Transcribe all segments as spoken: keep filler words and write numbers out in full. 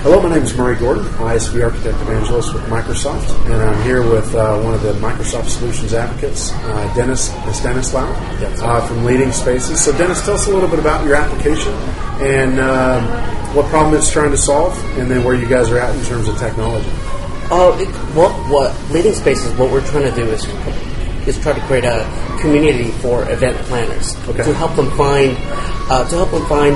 Hello, my name is Murray Gordon, I S V Architect Evangelist with Microsoft, and I'm here with uh, one of the Microsoft Solutions Advocates, uh, Dennis Stanislaw, uh, from Leading Spaces. So Dennis, tell us a little bit about your application and uh, what problem it's trying to solve, and then where you guys are at in terms of technology. Uh, it, what, what Leading Spaces, what we're trying to do is is try to create a community for event planners okay. to help them find uh, to help them find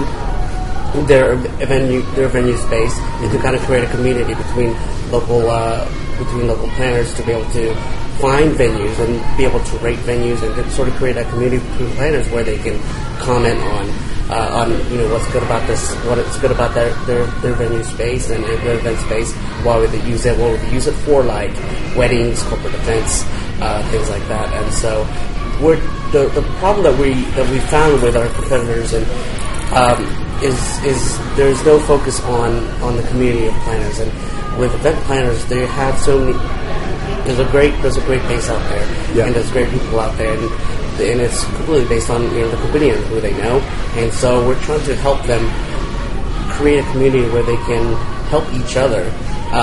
their venue, their venue space, and to kind of create a community between local uh, between local planners to be able to find venues and be able to rate venues and to sort of create a community between planners where they can comment on uh, on you know what's good about this, what it's good about their their, their venue space and their event space. Why would they use it? What would they use it for? Like weddings, corporate events, uh, things like that. And so, we're the the problem that we that we found with our competitors and um, is is there's no focus on, on the community of planners, and with event planners they have so many. There's a great there's a great base out there, yeah. and there's great people out there, and, and it's completely based on you know the community and who they know, and so we're trying to help them create a community where they can help each other uh,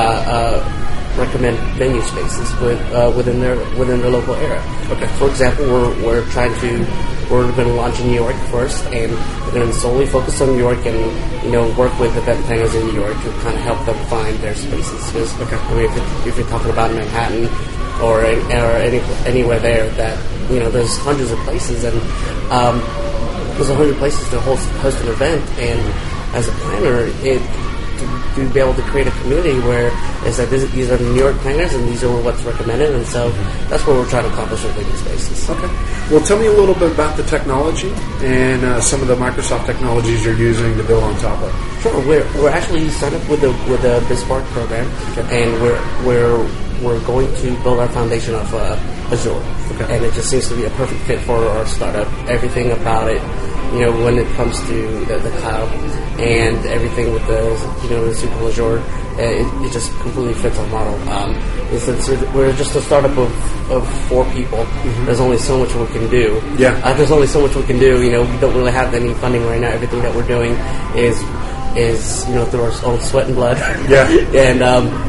uh, recommend venue spaces with, uh, within their within their local area. Okay. For example, we're we're trying to. We're going to launch in New York first, and we're going to solely focus on New York and, you know, work with event planners in New York to kind of help them find their spaces. Because, okay. I mean, if, it, if you're talking about Manhattan or, or any, anywhere there, that, you know, there's hundreds of places, and um, there's a hundred places to host, host an event, and as a planner, it to, to be able to create a community where it's like this, these are New York planners and these are what's recommended, and so that's what we're trying to accomplish with Leading Spaces. Okay. Well, tell me a little bit about the technology and uh, some of the Microsoft technologies you're using to build on top of. Sure. We're we're actually signed up with the with the BizSpark program, okay. and we're we're we're going to build our foundation of uh, Azure, okay. and it just seems to be a perfect fit for our startup. Everything about it, you know, when it comes to the, the cloud and everything with the you know the S Q L Azure, it, it just completely fits our model. Um, since we're just a startup of, of four people, mm-hmm. there's only so much we can do. Yeah, uh, there's only so much we can do. You know, we don't really have any funding right now. Everything that we're doing is is you know through our own sweat and blood. Yeah, and um,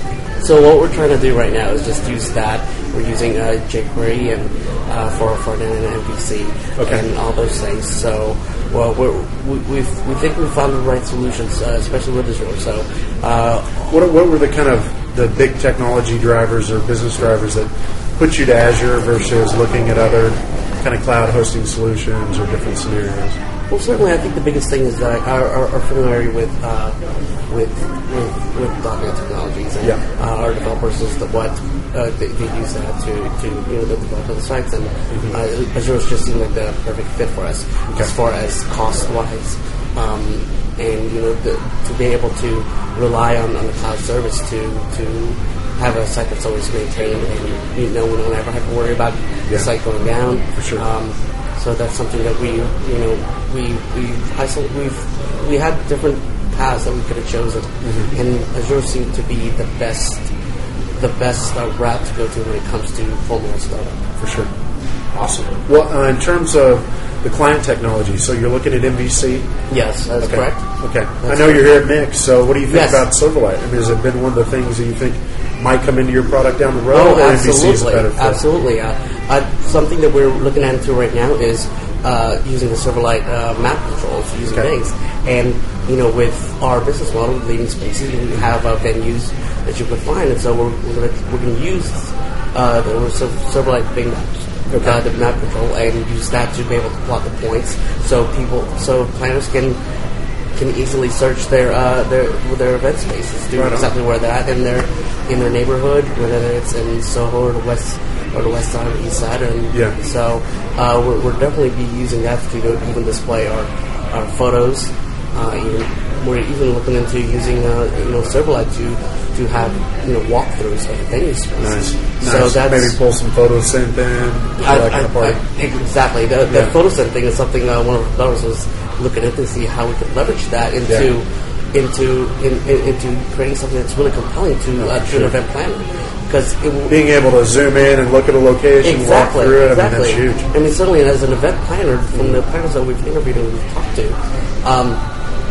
so what we're trying to do right now is just use that. We're using uh, jQuery and uh, for for an M V C okay. and all those things. So, well, we're, we we've, we think we found the right solutions, uh, especially with Azure. So, uh, what what were the kind of the big technology drivers or business drivers that put you to Azure versus looking at other kind of cloud hosting solutions or different scenarios? Well, certainly, I think the biggest thing is that our, our, our familiarity with uh, with with, with .dot net technologies, and yeah. uh, our developers is the what uh, they, they use that to, to you know develop the sites, and mm-hmm. uh, Azure just seemed like the perfect fit for us okay. as far as cost wise, um, and you know the, to be able to rely on, on the cloud service to to have a site that's always maintained, and you know we don't ever have to worry about yeah. the site going down. For sure. Um, So that's something that we, you know, we we isolate. We've we had different paths that we could have chosen, mm-hmm. and Azure seemed to be the best, the best uh, route to go to when it comes to full-blown startup. For sure. Awesome. Well, uh, in terms of the client technology, so you're looking at M V C? Yes, that's okay. correct. Okay. That's I know correct. you're here at Mix, so what do you think yes. about Silverlight? I mean, has it been one of the things that you think might come into your product down the road? Oh, or absolutely. M V C is a better fit? Absolutely. Uh, uh, something that we're looking into right now is uh, using the Silverlight uh, map controls, using okay. things. And, you know, with our business model, Leading Spaces, we have uh, venues that you could find. And so we're, we're going to use uh, the Silverlight Bing Maps. Okay. Uh, the map control, and use that to be able to plot the points, so people, so planners can can easily search their uh, their their event spaces, do right exactly on. where they're at in their in their neighborhood, whether it's in Soho or the west or the west side or the east side, and yeah. so uh, we're we're definitely be using that to even display our our photos. Uh, even, we're even looking into using uh, you know Silverlight to to have you know walkthroughs of the venue spaces. Nice. So nice. that's maybe pull some photos sent in. I, like I, party. I, exactly. The, the yeah. photo sent thing is something uh, one of our developers was looking at to see how we could leverage that into yeah. into in, in, into creating something that's really compelling to uh, to sure. an event planner. Because being able to zoom in and look at a location, exactly, walk through it, exactly. I mean, that's huge. I mean, certainly as an event planner, from the planners that we've interviewed and we've talked to, um,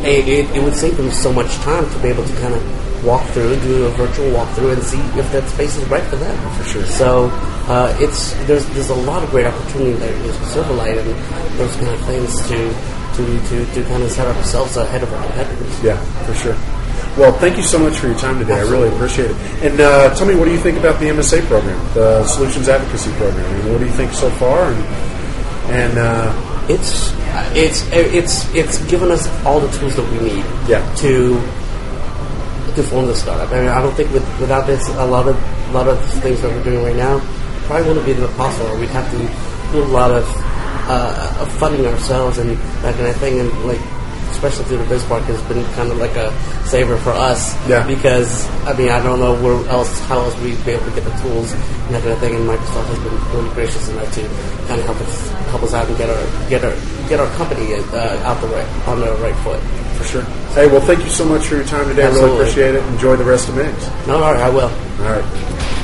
it, it, it would save them so much time to be able to kind of walk through, do a virtual walkthrough, and see if that space is right for them. For sure. So uh, it's there's there's a lot of great opportunity there with Silverlight and those kind of things to to, to, to kind of set ourselves ahead of our competitors. Yeah, for sure. Well, thank you so much for your time today. Absolutely. I really appreciate it. And uh, tell me, what do you think about the M S A program, the Solutions Advocacy Program? I mean, what do you think so far? And, and uh, it's it's it's it's given us all the tools that we need yeah. to to form the startup. I mean, I don't think with, without this, a lot of a lot of things that we're doing right now probably wouldn't be possible. We'd have to do a lot of, uh, of funding ourselves and that kind of thing, and like. Especially through the BizSpark has been kind of like a saver for us. Yeah. Because I mean I don't know where else how else we'd be able to get the tools and that kind of thing. And Microsoft has been really gracious enough to kind of help us help us out and get our get our get our company uh, out the right on the right foot. For sure. Hey, well, thank you so much for your time today. Absolutely. I really appreciate it. Enjoy the rest of Migs. No, all right, I will. All right.